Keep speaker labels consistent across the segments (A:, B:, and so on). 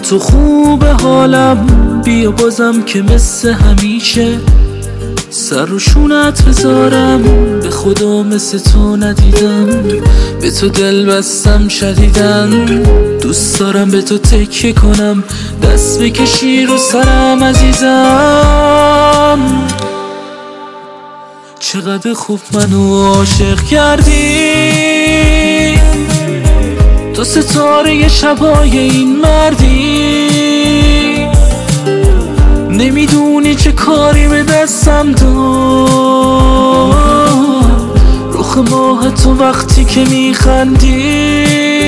A: تو خوب حالم، بیا بازم که مثل همیشه سر و شونت بذارم. به خدا مثل تو ندیدم، به تو دل بستم شدیدن. دوست دارم به تو تکیه کنم، دست بکشی رو سرم عزیزم. چقدر خوب منو عاشق کردی، تو ستاره شبای این مردی. نمیدونی چه کاری به دستم داد، رخ ماه تو وقتی که میخندی.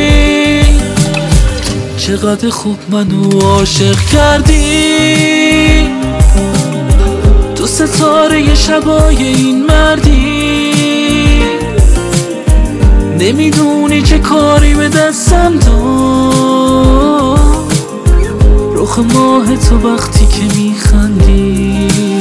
A: چقدر خوب منو عاشق کردی، تو ستاره شبای این مردی. نمیدونی چه کاری به دستم داد، رخ ماه تو وقتی که میخندی.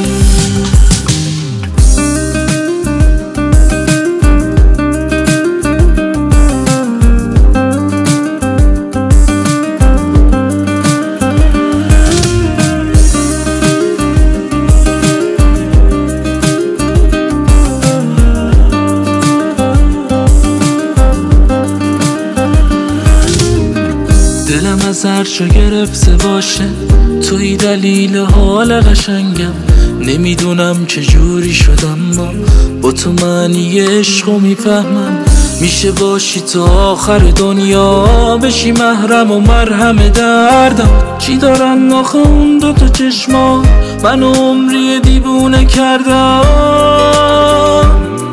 A: دلم از هر جا گرفته باشه، توی دلیل حال قشنگم. نمیدونم چه جوری شدم، با تو معنی عشقو میفهمم. میشه باشی تا آخر دنیا، بشی محرم و مرهم دردم. چی دارن آخه اون دوتا چشما، منو عمری دیوونه کردم.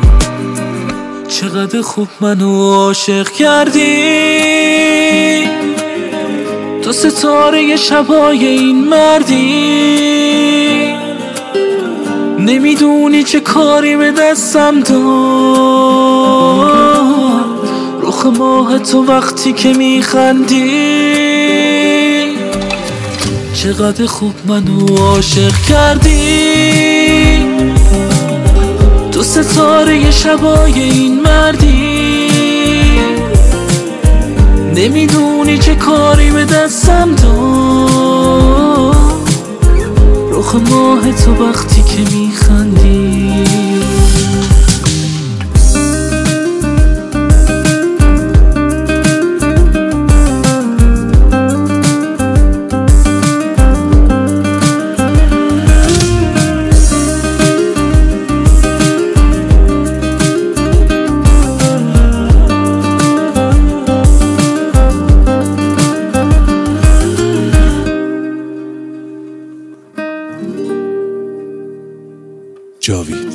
A: چقدر خوب منو عاشق کردی، تو ستاره شبای این مردی. نمیدونی چه کاری به دستم داد، رخ ماه تو وقتی که میخندی. چقدر خوب منو عاشق کردی، تو ستاره شبای این مردی. نمیدونی چه کاری به دستم داد، رخ ماه تو وقتی که میخندی.
B: جاوید